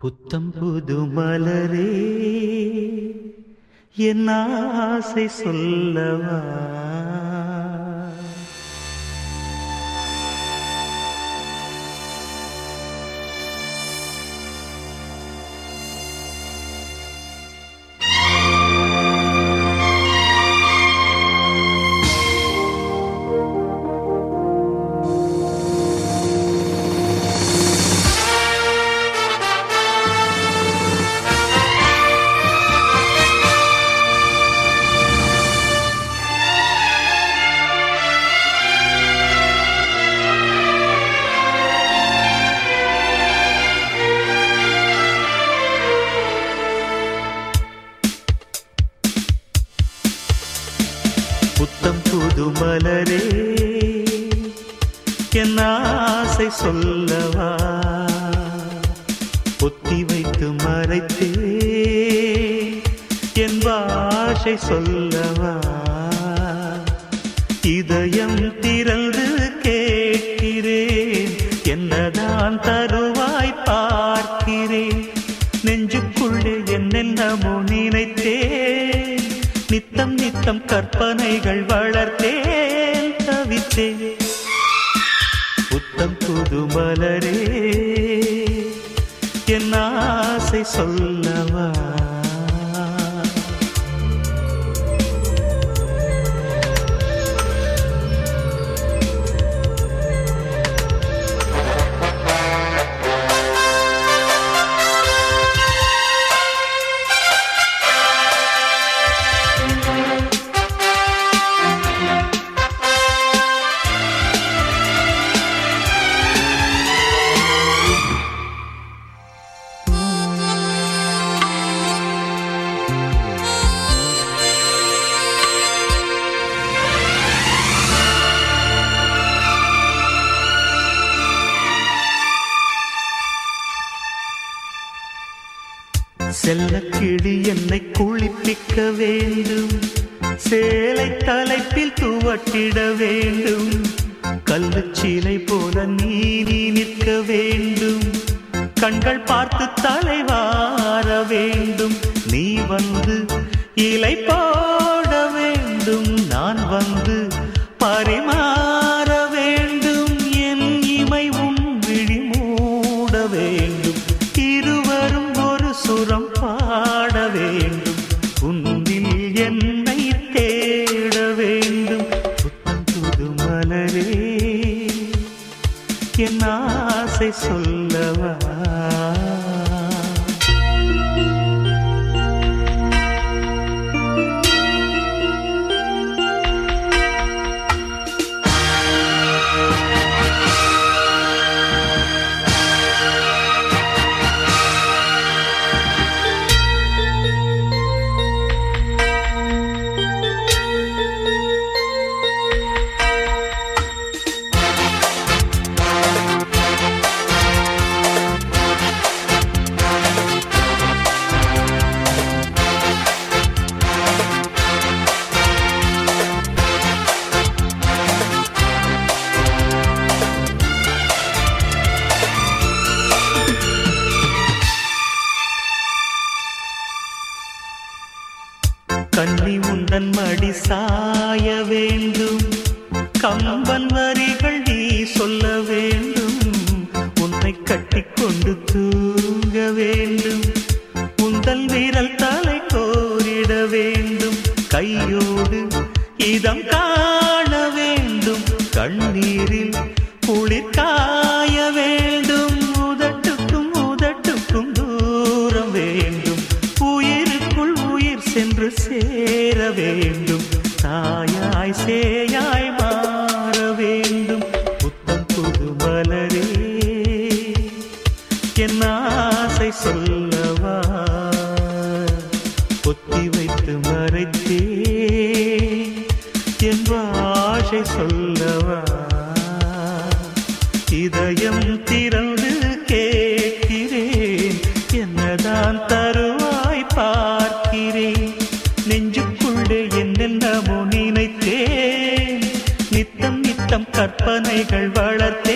புத்தம் புது மலரே என் ஆசை சொல்லவா. புத்தம் புது மலரே என் ஆசை சொல்லவா. பொத்தி வைத்து மறைத்தே என் பாஷை சொல்லவா. இதயம் திறந்து கேட்கிறேன், என்னதான் தருவாய் பார்க்கிறேன். நெஞ்சுக்குள்ளே என்னென்னமோ நினைத்தேன், நித்தம் நித்தம் கற்பனைகள் வளர்த்தேன், தவித்தேன். புத்தம் புது மலரே என் ஆசை சொல்லவா. செல்லக்கிளி என்னை குளிப்பிக்க வேண்டும், சேலை தலைப்பில் துவட்டிட வேண்டும். கல்லுச்சீலை போல நீதி நிற்க வேண்டும், கண்கள் பார்த்து தலைவார வேண்டும். நீ வந்து இலை போட வேண்டும், நான் வந்து பரிமாற வேண்டும். என் இமை உன் விழி மூட வேண்டும், இருவரும் ஒரு சுரம் பாட வேண்டும். உன்னில் என்னை தேட வேண்டும். புத்தம் புது மலரே என் ஆசை சொல்லவா. கண்ணி உந்தன் மடி சாய வேண்டும், கம்பன் வரிகள் நீ சொல்ல வேண்டும். உன்னை கட்டிக்கொண்டு தூங்க வேண்டும், உந்தல் வீரல் தலை கோரிட வேண்டும். கையோடு இதம் காண வேண்டும், கண்ணீரில் குளிர் காய வேண்டும். உதட்டுக்கும் உதட்டுக்கும் தூரம் வேண்டும், உயிருக்குள் உயிர் சென்று சேர வேண்டும். தாயாய் சேயாய் மாற வேண்டும். புத்தம் புது மலரே என் ஆசை சொல்லவா. பொத்தி வைத்து மறைத்தே என் பாஷை சொல்லவா. இதயம் திறந்து கேட்கிறேன், என்னதான் தருவாய் பார்க்கிறேன். நெஞ்சுக்குள்ளே என்னென்னமோ நினைத்தேன், நித்தம் நித்தம் கற்பனைகள் வளர்த்தேன்.